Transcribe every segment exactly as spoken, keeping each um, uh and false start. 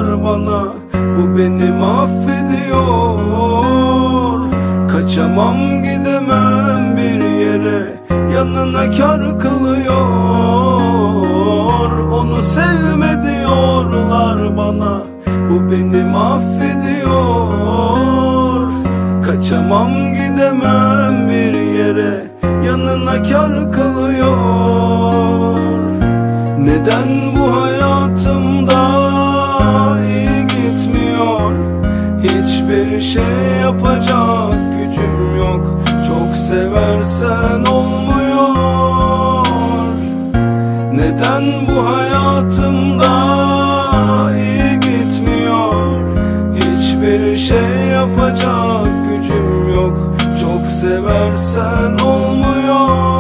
ediyorlar bana, bu beni mahvediyor. Kaçamam gidemem bir yere, yanına kar kılıyor. Onu sevme diyorlar bana, bu beni mahvediyor. Kaçamam gidemem bir yere, yanına kar kalıyor. Neden bu hayatımda iyi gitmiyor? Hiçbir şey yapacak gücüm yok. Çok seversen olmuyor. Neden bu hayatımda iyi gitmiyor? Hiçbir şey yapacak gücüm yok. Çok seversen olmuyor.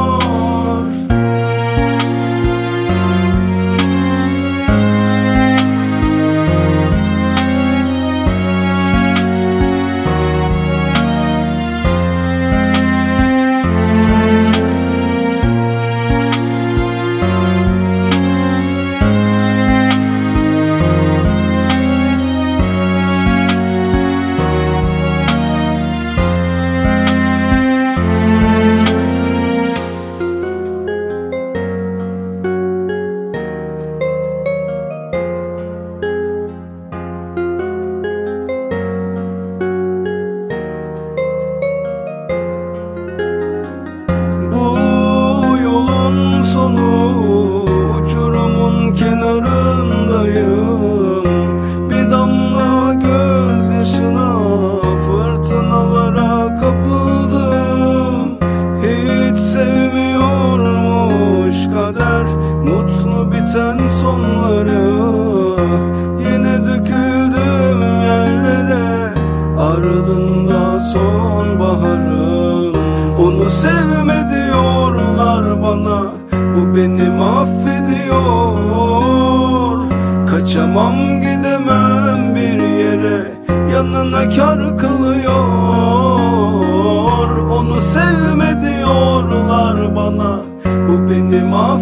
Uçurumun kenarındayım, bir damla gözyaşına fırtınalara kapıldım. Hiç sevmiyormuş kader mutlu biten sonları. Yine döküldüm yerlere, ardında sonbaharım. Onu sevme diyorlar bana, bu beni mahvediyor. Kaçamam gidemem bir yere, yanına kar kalıyor. Onu sevme diyorlar bana, bu beni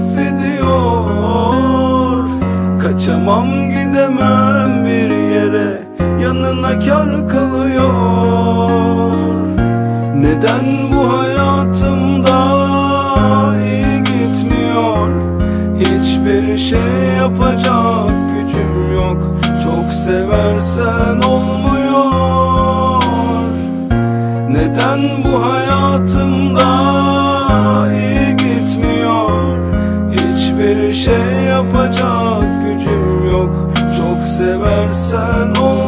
mahvediyor. Kaçamam gidemem bir yere, yanına kar kalıyor. Neden bu hayatımda iyi gitmiyor? Hiçbir şey yapacak gücüm yok. Çok seversen olmuyor. Neden bu hayatımda iyi gitmiyor? Hiçbir şey yapacak gücüm yok. Çok seversen olmuyor.